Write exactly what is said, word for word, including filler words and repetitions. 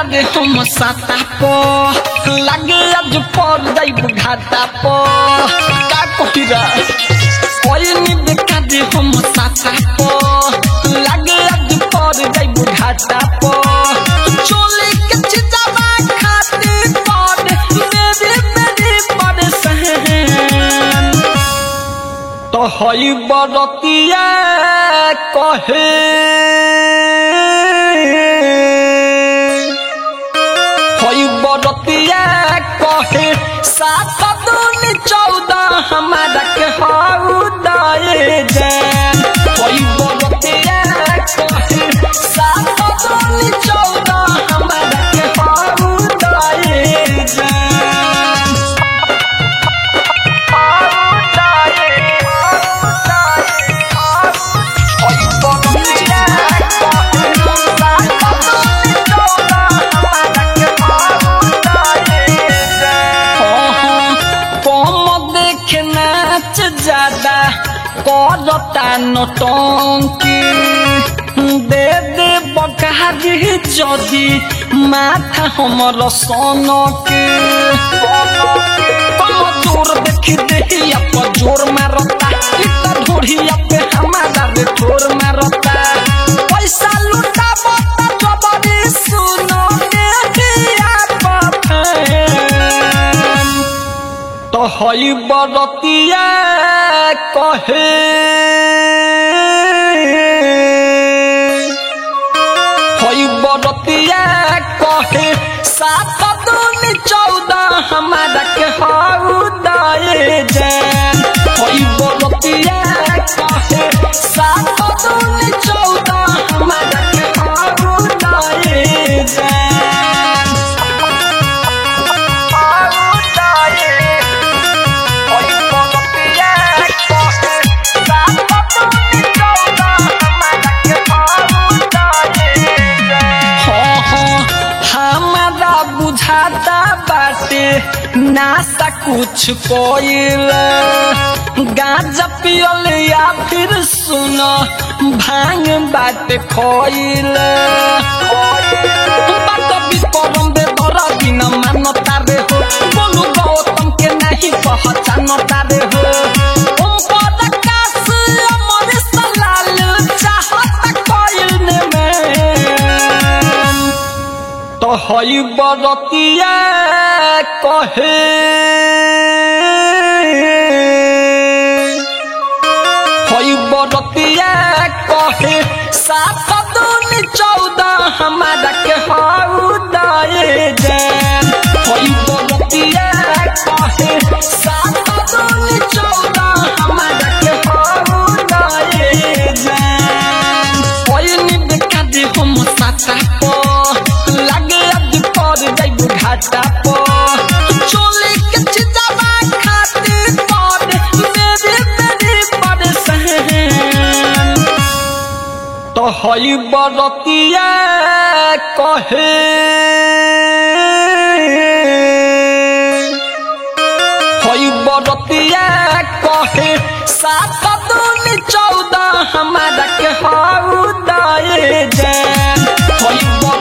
रे हम साता पो लगे आज पर जाइब घाटा पो का कहिरा कोई नी देखा रे हम साता पो लगे आज पर जाइब घाटा पो चोले के चिजावा खाते पर मेरे मेरे परेशान तो हई बरतिया कहे हई बरतिया कहे सात दूनी चौदह हमारा के हाउ दाए जान हई बरतिया कहे सात दूनी चौदह हमारा के हाउ दाए जान हाउ दाए हई बरतिया कहे सात दूनी चौदह हमारा के हाउ दाए जान कम देखे नाच ज्यादा करता नौटंकी दे दे बकारी जदि माथा हमर सनके कम जोर देखी देहिया पर जोर मारता इतना ढोढ़िया पे हमारा रे ठोर मारता पैसा लुटा बता जबरी सुनो देहिया पफेन तो हई बरतिया कहे हई बरतिया कहे सात दूनी चौदह हमारा के हाउ दाए जान हई बरतिया कहे सात दूनी चौदह हमारा के हाउ दाए जान हाउ दाए हई बरतिया कहे सात दूनी चौदह हमारा के हाउ दाए जान हमारा बुझाता बाटे नासा कुछ कोइल गांजा पियल या फिर सुन भांग बाटे खोइल बात विक्रम बे बड़ा दिन मानता रे हो बोलू गौतम के नहीं पहचानता रे हो ओम पद कास अमर सलाल चाहत कोइल ने में तो हई बरतिया कहे हई बरतिया कहे सात दूनी चौदह हमारा के हाउ दाए जान हई बरतिया कहे सात दूनी चौदह हमारा के हाउ दाए जान कोई नी देखा दे हम साता पो लगे आज पर जाइब घाटा पो चोले के चिजावा खाते पर मेरे मेरे परेशान तो हई बरतिया कहे हई बरतिया कहे सात दूनी चौदह हमारा के हाउ दाए जान।